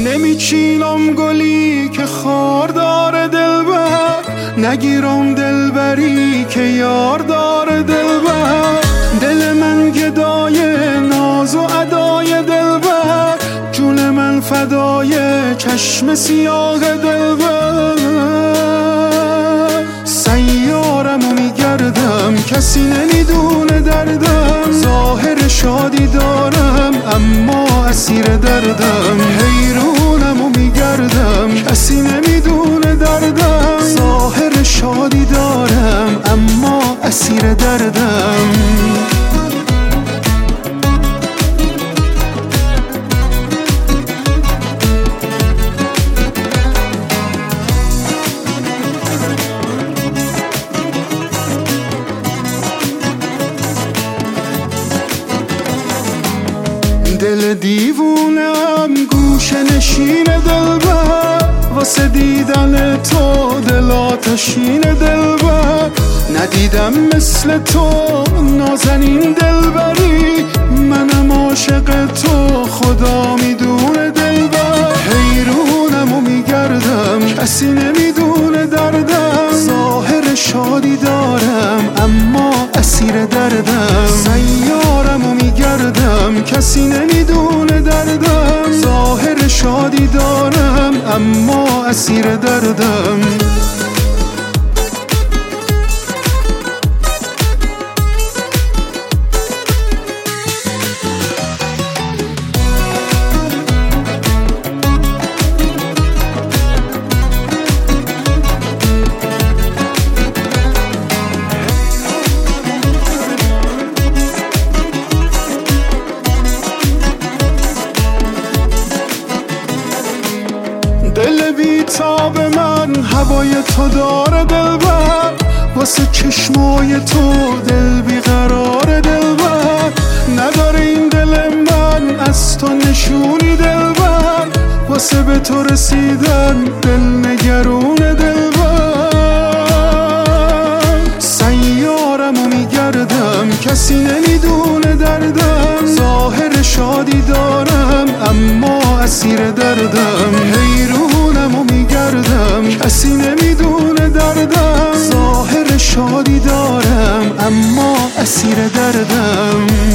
نمیچینم گلی که خار داره دلبر، نگیرم دلبری که یار داره دلبر. دل من گدای ناز و ادای دلبر، جون من فدای چشم سیاه دلبر. سیارمو میگردم کسی نمیدونه دردم، ظاهر شادی دارم اما اسیر دردم. حیرونمو میگردم کسی نمیدونه دردم، ظاهر شادی دارم اما اسیر دردم. دل دیوونم گوشه نشین دلبر، واسه دیدن تو دل آتشین دلبر. ندیدم مثل تو نازنین دلبری، منم عاشق تو خدا میدونه دلبر. حیرونمو میگردم کسی نمیدونه دردم، ظاهر شادی دارم اما اسیر دردم. سیارمو میگردم کسی نمیدونه دردم، ظاهر شادی دارم اما اسیر دردم. دل بیتاب من هوای تو داره دلبر، واسه چشمای تو دل بیقرار دلبر. نداره این دل من از تو نشونی دلبر، واسه به تو رسیدن دل نگرون دلبر. سیارمو میگردم کسی نمیدونه دردم، ظاهر شادی دارم اما اسیر دردم. حیرونمو میگردم کسی نمیدونه دردم، ظاهر شادی دارم اما اسیر دردم.